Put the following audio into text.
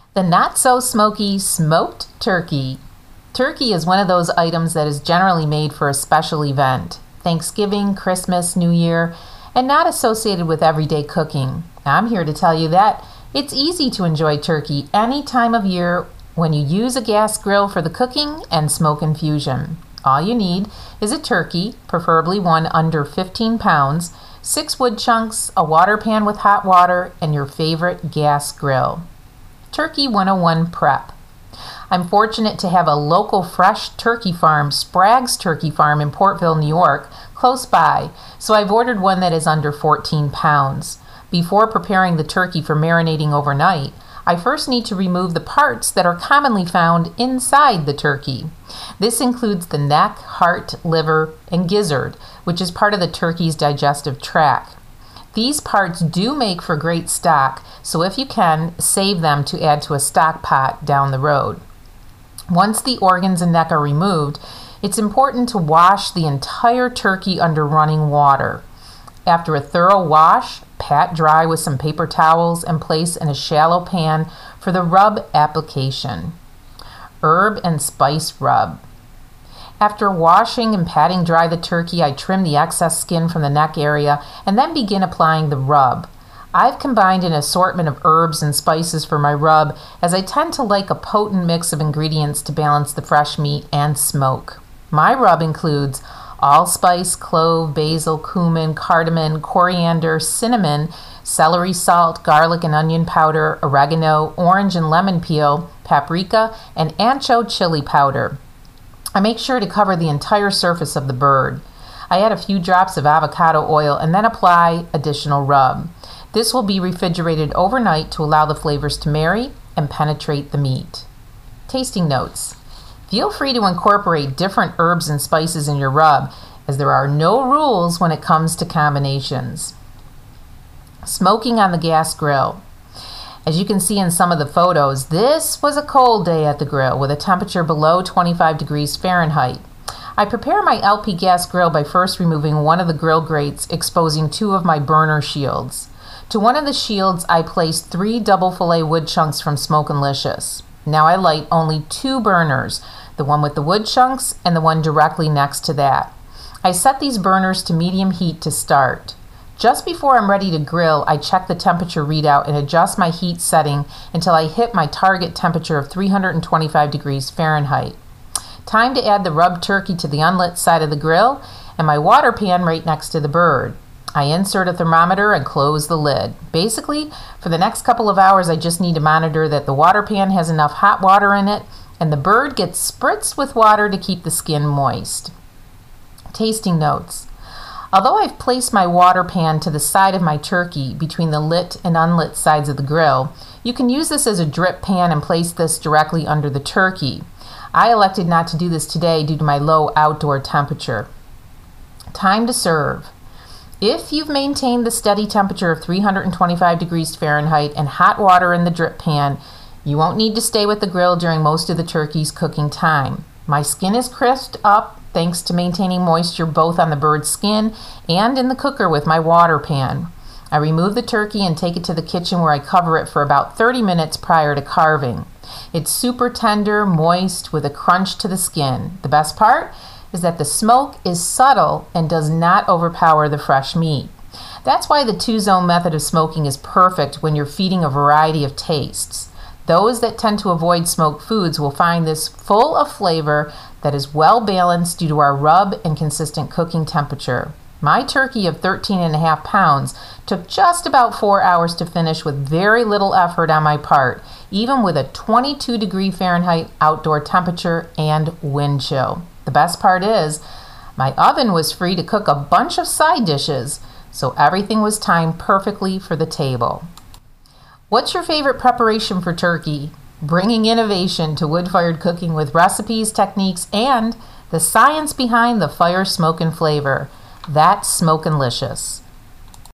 The not-so-smoky smoked turkey. Turkey is one of those items that is generally made for a special event, Thanksgiving, Christmas, New Year, and not associated with everyday cooking. I'm here to tell you that it's easy to enjoy turkey any time of year when you use a gas grill for the cooking and smoke infusion. All you need is a turkey, preferably one under 15 pounds, 6 wood chunks, a water pan with hot water, and your favorite gas grill. Turkey 101 prep. I'm fortunate to have a local fresh turkey farm, Sprague's Turkey Farm in Portville, New York, close by, so I've ordered one that is under 14 pounds. Before preparing the turkey for marinating overnight, I first need to remove the parts that are commonly found inside the turkey. This includes the neck, heart, liver, and gizzard, which is part of the turkey's digestive tract. These parts do make for great stock, so if you can, save them to add to a stock pot down the road. Once the organs and neck are removed, it's important to wash the entire turkey under running water. After a thorough wash, pat dry with some paper towels and place in a shallow pan for the rub application. Herb and spice rub. After washing and patting dry the turkey, I trim the excess skin from the neck area and then begin applying the rub. I've combined an assortment of herbs and spices for my rub, as I tend to like a potent mix of ingredients to balance the fresh meat and smoke. My rub includes allspice, clove, basil, cumin, cardamom, coriander, cinnamon, celery salt, garlic and onion powder, oregano, orange and lemon peel, paprika, and ancho chili powder. I make sure to cover the entire surface of the bird. I add a few drops of avocado oil and then apply additional rub. This will be refrigerated overnight to allow the flavors to marry and penetrate the meat. Tasting notes. Feel free to incorporate different herbs and spices in your rub, as there are no rules when it comes to combinations. Smoking on the gas grill. As you can see in some of the photos, this was a cold day at the grill with a temperature below 25 degrees Fahrenheit. I prepare my LP gas grill by first removing one of the grill grates, exposing 2 of my burner shields. To one of the shields, I place 3 double fillet wood chunks from Smokin' Now I light only 2 burners, the one with the wood chunks and the one directly next to that. I set these burners to medium heat to start. Just before I'm ready to grill, I check the temperature readout and adjust my heat setting until I hit my target temperature of 325 degrees Fahrenheit. Time to add the rubbed turkey to the unlit side of the grill and my water pan right next to the bird. I insert a thermometer and close the lid. Basically, for the next couple of hours, I just need to monitor that the water pan has enough hot water in it and the bird gets spritzed with water to keep the skin moist. Tasting notes. Although I've placed my water pan to the side of my turkey between the lit and unlit sides of the grill, you can use this as a drip pan and place this directly under the turkey. I elected not to do this today due to my low outdoor temperature. Time to serve. If you've maintained the steady temperature of 325 degrees Fahrenheit and hot water in the drip pan, you won't need to stay with the grill during most of the turkey's cooking time. My skin is crisped up thanks to maintaining moisture both on the bird's skin and in the cooker with my water pan. I remove the turkey and take it to the kitchen where I cover it for about 30 minutes prior to carving. It's super tender, moist, with a crunch to the skin. The best part is that the smoke is subtle and does not overpower the fresh meat. That's why the 2-zone method of smoking is perfect when you're feeding a variety of tastes. Those that tend to avoid smoked foods will find this full of flavor that is well balanced due to our rub and consistent cooking temperature. My turkey of 13.5 pounds took just about 4 hours to finish with very little effort on my part, even with a 22 degree Fahrenheit outdoor temperature and wind chill. The best part is, my oven was free to cook a bunch of side dishes, so everything was timed perfectly for the table. What's your favorite preparation for turkey? Bringing innovation to wood-fired cooking with recipes, techniques, and the science behind the fire, smoke, and flavor. That's Smokin' Licious.